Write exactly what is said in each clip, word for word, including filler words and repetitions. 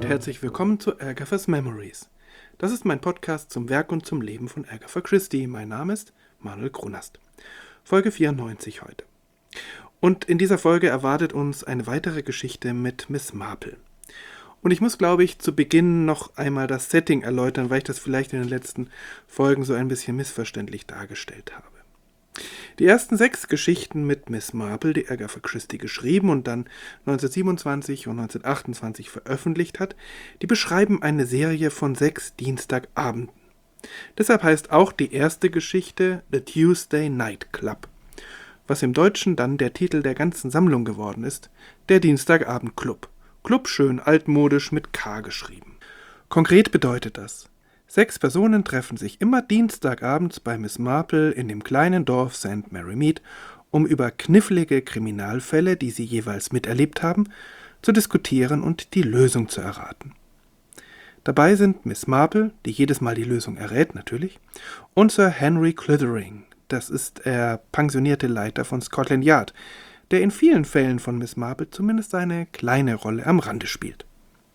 und herzlich willkommen zu Agatha's Memories. Das ist mein Podcast zum Werk und zum Leben von Agatha Christie. Mein Name ist Manuel Grunast. Folge vierundneunzig heute. Und in dieser Folge erwartet uns eine weitere Geschichte mit Miss Marple. Und ich muss, glaube ich, zu Beginn noch einmal das Setting erläutern, weil ich das vielleicht in den letzten Folgen so ein bisschen missverständlich dargestellt habe. Die ersten sechs Geschichten mit Miss Marple, die Agatha Christie geschrieben und dann neunzehnhundertsiebenundzwanzig und neunzehnhundertachtundzwanzig veröffentlicht hat, die beschreiben eine Serie von sechs Dienstagabenden. Deshalb heißt auch die erste Geschichte The Tuesday Night Club, was im Deutschen dann der Titel der ganzen Sammlung geworden ist, der Dienstagabend Club. Club schön altmodisch mit K geschrieben. Konkret bedeutet das: Sechs Personen treffen sich immer dienstagabends bei Miss Marple in dem kleinen Dorf Saint Mary Mead, um über knifflige Kriminalfälle, die sie jeweils miterlebt haben, zu diskutieren und die Lösung zu erraten. Dabei sind Miss Marple, die jedes Mal die Lösung errät natürlich, und Sir Henry Clithering, das ist der pensionierte Leiter von Scotland Yard, der in vielen Fällen von Miss Marple zumindest eine kleine Rolle am Rande spielt.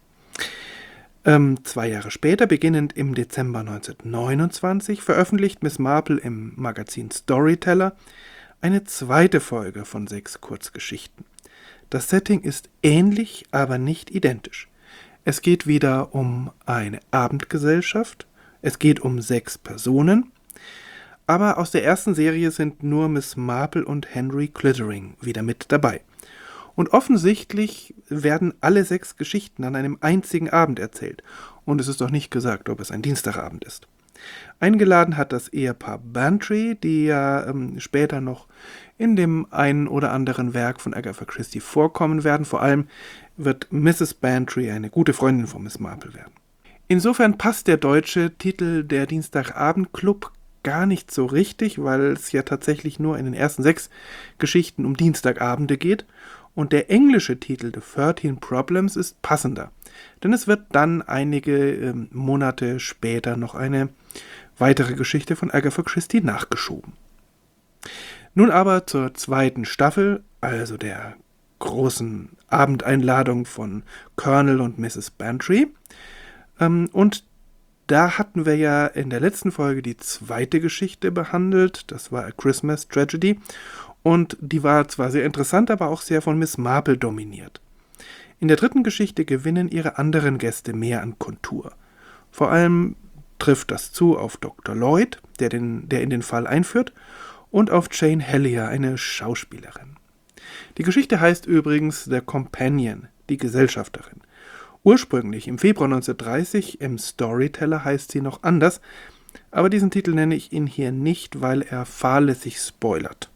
Ähm, zwei Jahre später, beginnend im Dezember neunzehnhundertneunundzwanzig, veröffentlicht Miss Marple im Magazin Storyteller eine zweite Folge von sechs Kurzgeschichten. Das Setting ist ähnlich, aber nicht identisch. Es geht wieder um eine Abendgesellschaft, es geht um sechs Personen, aber aus der ersten Serie sind nur Miss Marple und Henry Clithering wieder mit dabei. Und offensichtlich werden alle sechs Geschichten an einem einzigen Abend erzählt. Und es ist doch nicht gesagt, ob es ein Dienstagabend ist. Eingeladen hat das Ehepaar Bantry, die ja ähm, später noch in dem einen oder anderen Werk von Agatha Christie vorkommen werden. Vor allem wird Misses Bantry eine gute Freundin von Miss Marple werden. Insofern passt der deutsche Titel der Dienstagabend-Club gar nicht so richtig, weil es ja tatsächlich nur in den ersten sechs Geschichten um Dienstagabende geht. Und der englische Titel The thirteen Problems ist passender, denn es wird dann einige äh, Monate später noch eine weitere Geschichte von Agatha Christie nachgeschoben. Nun aber zur zweiten Staffel, also der großen Abendeinladung von Colonel und Misses Bantry. Ähm, und da hatten wir ja in der letzten Folge die zweite Geschichte behandelt, das war A Christmas Tragedy. Und die war zwar sehr interessant, aber auch sehr von Miss Marple dominiert. In der dritten Geschichte gewinnen ihre anderen Gäste mehr an Kontur. Vor allem trifft das zu auf Doktor Lloyd, der, den, der in den Fall einführt, und auf Jane Hellier, eine Schauspielerin. Die Geschichte heißt übrigens The Companion, die Gesellschafterin. Ursprünglich im Februar neunzehnhundertdreißig im Storyteller heißt sie noch anders, aber diesen Titel nenne ich ihn hier nicht, weil er fahrlässig spoilert.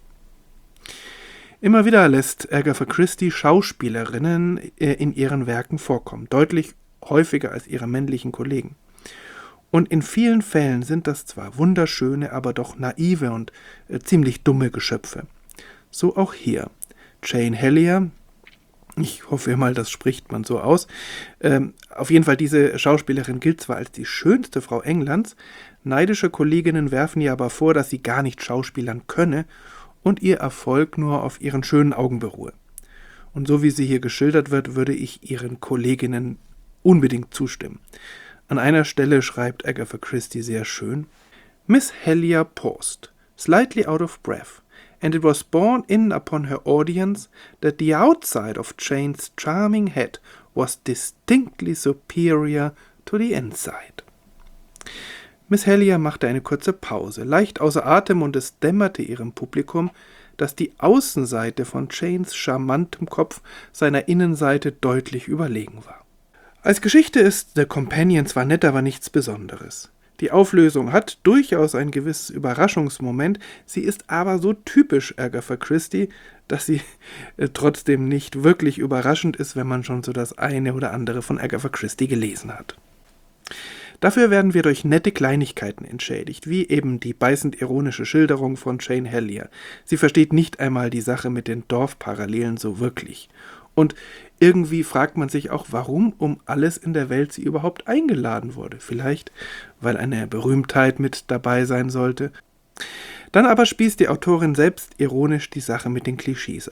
Immer wieder lässt Agatha Christie Schauspielerinnen in ihren Werken vorkommen, deutlich häufiger als ihre männlichen Kollegen. Und in vielen Fällen sind das zwar wunderschöne, aber doch naive und äh, ziemlich dumme Geschöpfe. So auch hier. Jane Hellier, ich hoffe mal, das spricht man so aus. Ähm, auf jeden Fall, diese Schauspielerin gilt zwar als die schönste Frau Englands, neidische Kolleginnen werfen ihr aber vor, dass sie gar nicht schauspielern könne und ihr Erfolg nur auf ihren schönen Augen beruhe. Und so wie sie hier geschildert wird, würde ich ihren Kolleginnen unbedingt zustimmen. An einer Stelle schreibt Agatha Christie sehr schön: Miss Hellier paused, slightly out of breath, and it was borne in upon her audience that the outside of Jane's charming head was distinctly superior to the inside. Miss Hellier machte eine kurze Pause, leicht außer Atem, und es dämmerte ihrem Publikum, dass die Außenseite von Janes charmantem Kopf seiner Innenseite deutlich überlegen war. Als Geschichte ist The Companion zwar nett, aber nichts Besonderes. Die Auflösung hat durchaus ein gewisses Überraschungsmoment, sie ist aber so typisch Agatha Christie, dass sie äh, trotzdem nicht wirklich überraschend ist, wenn man schon so das eine oder andere von Agatha Christie gelesen hat. Dafür werden wir durch nette Kleinigkeiten entschädigt, wie eben die beißend ironische Schilderung von Jane Hellier. Sie versteht nicht einmal die Sache mit den Dorfparallelen so wirklich. Und irgendwie fragt man sich auch, warum um alles in der Welt sie überhaupt eingeladen wurde. Vielleicht, weil eine Berühmtheit mit dabei sein sollte. Dann aber spießt die Autorin selbst ironisch die Sache mit den Klischees auf.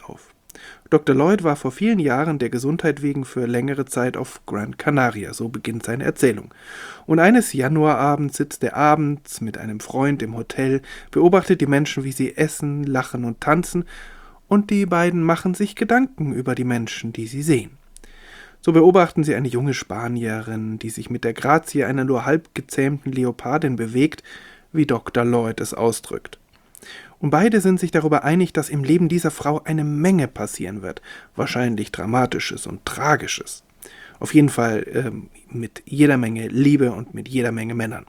Doktor Lloyd war vor vielen Jahren der Gesundheit wegen für längere Zeit auf Gran Canaria, so beginnt seine Erzählung. Und eines Januarabends sitzt er abends mit einem Freund im Hotel, beobachtet die Menschen, wie sie essen, lachen und tanzen, und die beiden machen sich Gedanken über die Menschen, die sie sehen. So beobachten sie eine junge Spanierin, die sich mit der Grazie einer nur halb gezähmten Leopardin bewegt, wie Doktor Lloyd es ausdrückt. Und beide sind sich darüber einig, dass im Leben dieser Frau eine Menge passieren wird, wahrscheinlich Dramatisches und Tragisches. Auf jeden Fall äh, mit jeder Menge Liebe und mit jeder Menge Männern.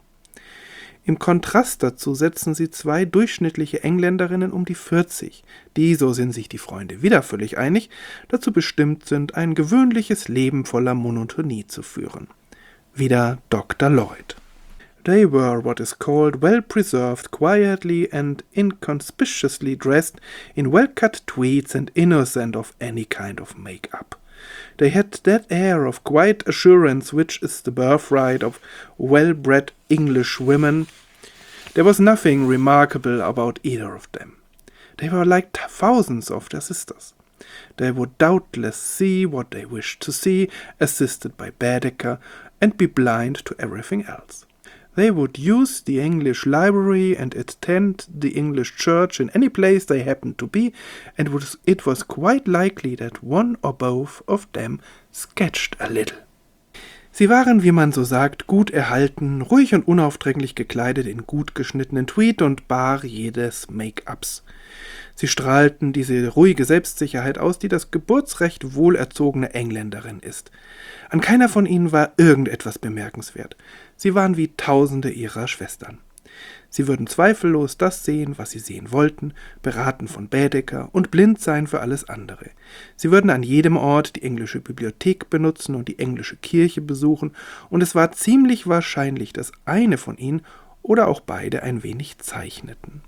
Im Kontrast dazu setzen sie zwei durchschnittliche Engländerinnen um die vierzig, die, so sind sich die Freunde wieder völlig einig, dazu bestimmt sind, ein gewöhnliches Leben voller Monotonie zu führen. Wieder Doktor Lloyd. They were what is called well-preserved, quietly and inconspicuously dressed in well-cut tweeds and innocent of any kind of make-up. They had that air of quiet assurance which is the birthright of well-bred English women. There was nothing remarkable about either of them. They were like thousands of their sisters. They would doubtless see what they wished to see, assisted by Baedeker, and be blind to everything else. They would use the English library and attend the English church in any place they happened to be, and it was quite likely that one or both of them sketched a little. Sie waren, wie man so sagt, gut erhalten, ruhig und unaufdringlich gekleidet in gut geschnittenen Tweed und bar jedes Make-ups. Sie strahlten diese ruhige Selbstsicherheit aus, die das Geburtsrecht wohlerzogener Engländerin ist. An keiner von ihnen war irgendetwas bemerkenswert. Sie waren wie Tausende ihrer Schwestern. Sie würden zweifellos das sehen, was sie sehen wollten, beraten von Baedeker und blind sein für alles andere. Sie würden an jedem Ort die englische Bibliothek benutzen und die englische Kirche besuchen, und es war ziemlich wahrscheinlich, dass eine von ihnen oder auch beide ein wenig zeichneten.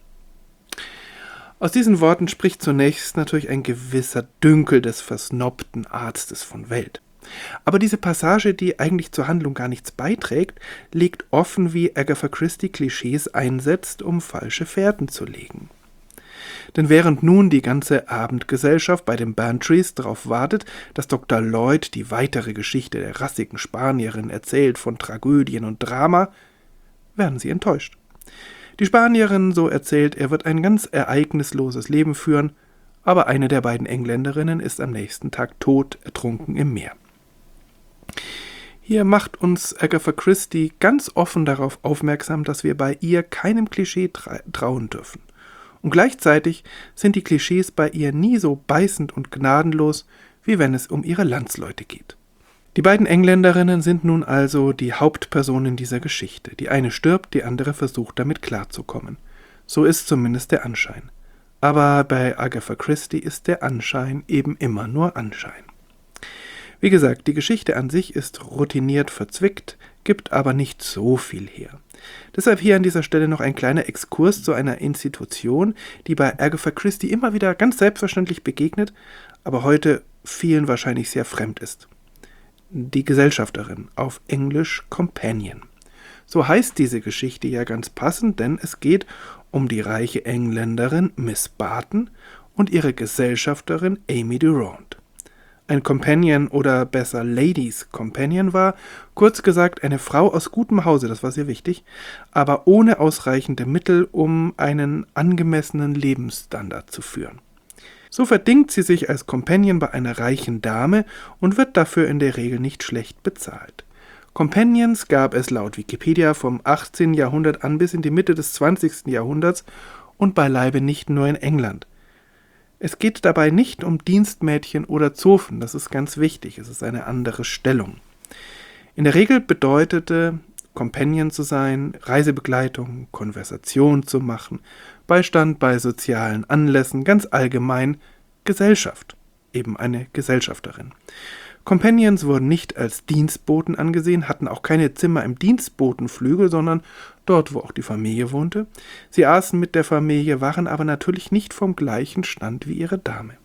Aus diesen Worten spricht zunächst natürlich ein gewisser Dünkel des versnobten Arztes von Welt. Aber diese Passage, die eigentlich zur Handlung gar nichts beiträgt, legt offen, wie Agatha Christie Klischees einsetzt, um falsche Fährten zu legen. Denn während nun die ganze Abendgesellschaft bei den Bantrys darauf wartet, dass Doktor Lloyd die weitere Geschichte der rassigen Spanierin erzählt von Tragödien und Drama, werden sie enttäuscht. Die Spanierin, so erzählt er, wird ein ganz ereignisloses Leben führen, aber eine der beiden Engländerinnen ist am nächsten Tag tot ertrunken im Meer. Hier macht uns Agatha Christie ganz offen darauf aufmerksam, dass wir bei ihr keinem Klischee tra- trauen dürfen. Und gleichzeitig sind die Klischees bei ihr nie so beißend und gnadenlos, wie wenn es um ihre Landsleute geht. Die beiden Engländerinnen sind nun also die Hauptpersonen dieser Geschichte. Die eine stirbt, die andere versucht damit klarzukommen. So ist zumindest der Anschein. Aber bei Agatha Christie ist der Anschein eben immer nur Anschein. Wie gesagt, die Geschichte an sich ist routiniert verzwickt, gibt aber nicht so viel her. Deshalb hier an dieser Stelle noch ein kleiner Exkurs zu einer Institution, die bei Agatha Christie immer wieder ganz selbstverständlich begegnet, aber heute vielen wahrscheinlich sehr fremd ist. Die Gesellschafterin, auf Englisch Companion. So heißt diese Geschichte ja ganz passend, denn es geht um die reiche Engländerin Miss Barton und ihre Gesellschafterin Amy Durand. Ein Companion oder besser Ladies Companion war, kurz gesagt, eine Frau aus gutem Hause, das war sehr wichtig, aber ohne ausreichende Mittel, um einen angemessenen Lebensstandard zu führen. So verdingt sie sich als Companion bei einer reichen Dame und wird dafür in der Regel nicht schlecht bezahlt. Companions gab es laut Wikipedia vom achtzehnten Jahrhundert an bis in die Mitte des zwanzigsten Jahrhunderts und beileibe nicht nur in England. Es geht dabei nicht um Dienstmädchen oder Zofen, das ist ganz wichtig, es ist eine andere Stellung. In der Regel bedeutete Companion zu sein, Reisebegleitung, Konversation zu machen, Beistand bei sozialen Anlässen, ganz allgemein Gesellschaft, eben eine Gesellschafterin. Companions wurden nicht als Dienstboten angesehen, hatten auch keine Zimmer im Dienstbotenflügel, sondern dort, wo auch die Familie wohnte. Sie aßen mit der Familie, waren aber natürlich nicht vom gleichen Stand wie ihre Dame.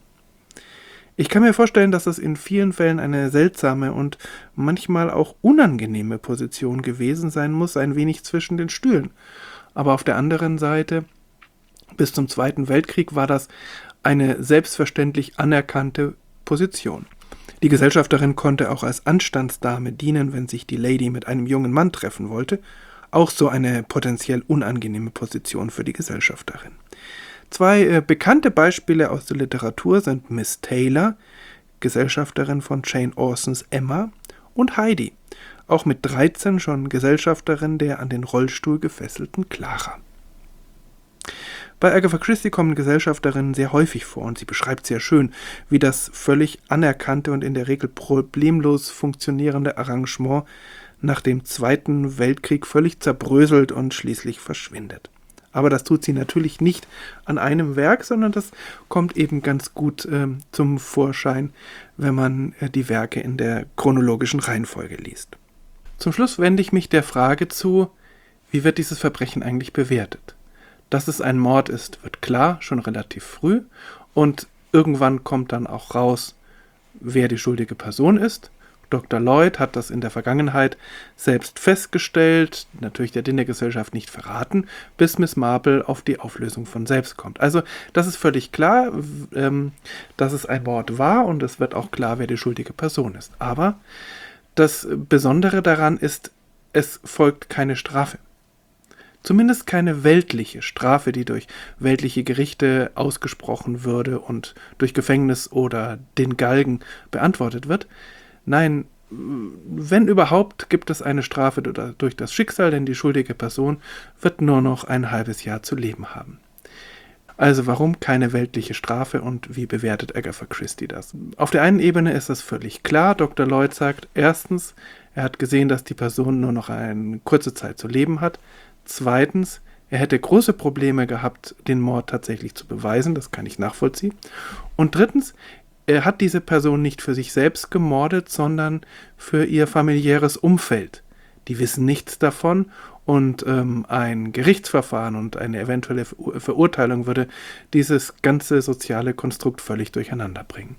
Ich kann mir vorstellen, dass das in vielen Fällen eine seltsame und manchmal auch unangenehme Position gewesen sein muss, ein wenig zwischen den Stühlen. Aber auf der anderen Seite, bis zum Zweiten Weltkrieg war das eine selbstverständlich anerkannte Position. Die Gesellschafterin konnte auch als Anstandsdame dienen, wenn sich die Lady mit einem jungen Mann treffen wollte, auch so eine potenziell unangenehme Position für die Gesellschafterin. Zwei äh, bekannte Beispiele aus der Literatur sind Miss Taylor, Gesellschafterin von Jane Austens Emma, und Heidi, auch mit dreizehn schon Gesellschafterin der an den Rollstuhl gefesselten Clara. Bei Agatha Christie kommen Gesellschafterinnen sehr häufig vor und sie beschreibt sehr schön, wie das völlig anerkannte und in der Regel problemlos funktionierende Arrangement nach dem Zweiten Weltkrieg völlig zerbröselt und schließlich verschwindet. Aber das tut sie natürlich nicht an einem Werk, sondern das kommt eben ganz gut äh, zum Vorschein, wenn man äh, die Werke in der chronologischen Reihenfolge liest. Zum Schluss wende ich mich der Frage zu, wie wird dieses Verbrechen eigentlich bewertet? Dass es ein Mord ist, wird klar, schon relativ früh, und irgendwann kommt dann auch raus, wer die schuldige Person ist. Doktor Lloyd hat das in der Vergangenheit selbst festgestellt, natürlich der Dinner-Gesellschaft nicht verraten, bis Miss Marple auf die Auflösung von selbst kommt. Also das ist völlig klar, ähm, dass es ein Mord war, und es wird auch klar, wer die schuldige Person ist. Aber das Besondere daran ist, es folgt keine Strafe. Zumindest keine weltliche Strafe, die durch weltliche Gerichte ausgesprochen würde und durch Gefängnis oder den Galgen beantwortet wird. Nein, wenn überhaupt, gibt es eine Strafe durch das Schicksal, denn die schuldige Person wird nur noch ein halbes Jahr zu leben haben. Also warum keine weltliche Strafe und wie bewertet Agatha Christie das? Auf der einen Ebene ist das völlig klar. Doktor Lloyd sagt, erstens, er hat gesehen, dass die Person nur noch eine kurze Zeit zu leben hat. Zweitens, er hätte große Probleme gehabt, den Mord tatsächlich zu beweisen, das kann ich nachvollziehen. Und drittens, er hat diese Person nicht für sich selbst gemordet, sondern für ihr familiäres Umfeld. Die wissen nichts davon, und ähm, ein Gerichtsverfahren und eine eventuelle Verurteilung würde dieses ganze soziale Konstrukt völlig durcheinander bringen.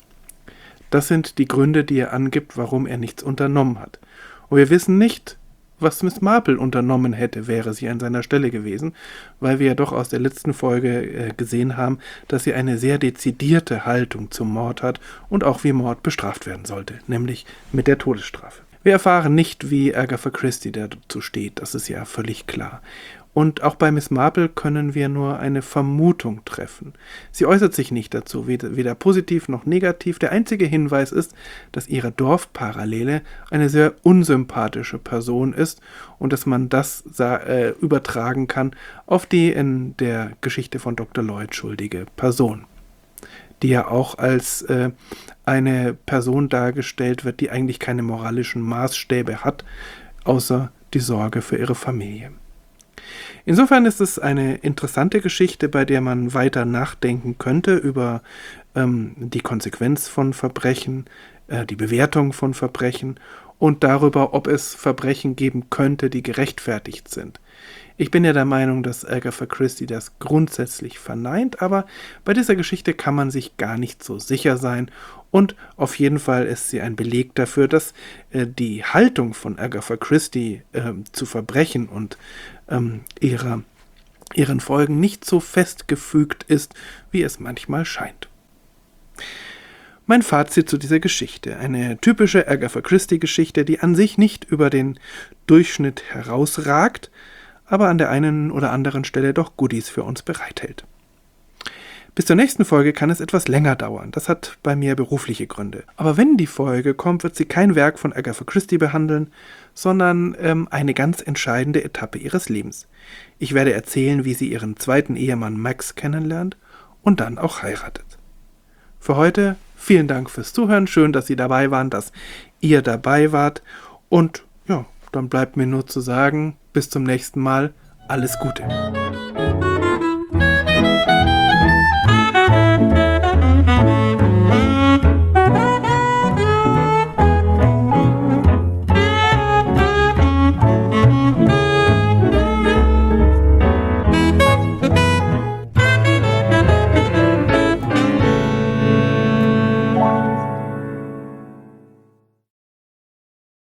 Das sind die Gründe, die er angibt, warum er nichts unternommen hat. Und wir wissen nicht, was Miss Marple unternommen hätte, wäre sie an seiner Stelle gewesen, weil wir ja doch aus der letzten Folge äh, gesehen haben, dass sie eine sehr dezidierte Haltung zum Mord hat und auch wie Mord bestraft werden sollte, nämlich mit der Todesstrafe. Wir erfahren nicht, wie Agatha Christie dazu steht, das ist ja völlig klar. Und auch bei Miss Marple können wir nur eine Vermutung treffen. Sie äußert sich nicht dazu, weder, weder positiv noch negativ. Der einzige Hinweis ist, dass ihre Dorfparallele eine sehr unsympathische Person ist und dass man das äh, übertragen kann auf die in der Geschichte von Doktor Lloyd schuldige Person, die ja auch als äh, eine Person dargestellt wird, die eigentlich keine moralischen Maßstäbe hat, außer die Sorge für ihre Familie. Insofern ist es eine interessante Geschichte, bei der man weiter nachdenken könnte über ähm, die Konsequenz von Verbrechen, äh, die Bewertung von Verbrechen und darüber, ob es Verbrechen geben könnte, die gerechtfertigt sind. Ich bin ja der Meinung, dass Agatha Christie das grundsätzlich verneint, aber bei dieser Geschichte kann man sich gar nicht so sicher sein, und auf jeden Fall ist sie ein Beleg dafür, dass äh, die Haltung von Agatha Christie äh, zu Verbrechen und ähm, ihrer, ihren Folgen nicht so festgefügt ist, wie es manchmal scheint. Mein Fazit zu dieser Geschichte: Eine typische Agatha Christie-Geschichte, die an sich nicht über den Durchschnitt herausragt, aber an der einen oder anderen Stelle doch Goodies für uns bereithält. Bis zur nächsten Folge kann es etwas länger dauern. Das hat bei mir berufliche Gründe. Aber wenn die Folge kommt, wird sie kein Werk von Agatha Christie behandeln, sondern ähm, eine ganz entscheidende Etappe ihres Lebens. Ich werde erzählen, wie sie ihren zweiten Ehemann Max kennenlernt und dann auch heiratet. Für heute vielen Dank fürs Zuhören. Schön, dass Sie dabei waren, dass ihr dabei wart. Und ja, dann bleibt mir nur zu sagen, bis zum nächsten Mal. Alles Gute.